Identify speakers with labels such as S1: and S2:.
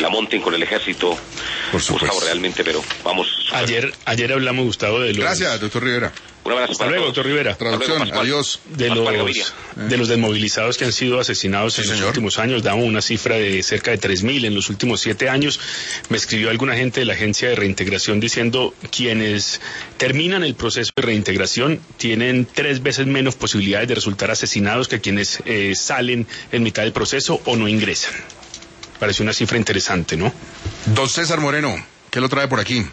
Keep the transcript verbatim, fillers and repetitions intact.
S1: la monten con el ejército.
S2: Por supuesto.
S1: Gustavo, realmente, pero vamos.
S3: Ayer, ayer hablamos, Gustavo, de los...
S2: Gracias, doctor Rivera.
S1: Un abrazo.
S3: Hasta luego, doctor Rivera.
S2: Traducción, adiós.
S3: De los, de los desmovilizados que han sido asesinados sí, en los señor. últimos años, damos una cifra de cerca de tres mil en los últimos siete años. Me escribió alguna gente de la Agencia de Reintegración diciendo quienes terminan el proceso de reintegración tienen tres veces menos posibilidades de resultar asesinados que quienes eh, salen en mitad del proceso o no ingresan. Parece una cifra interesante, ¿no?
S2: Don César Moreno, ¿qué lo trae por aquí?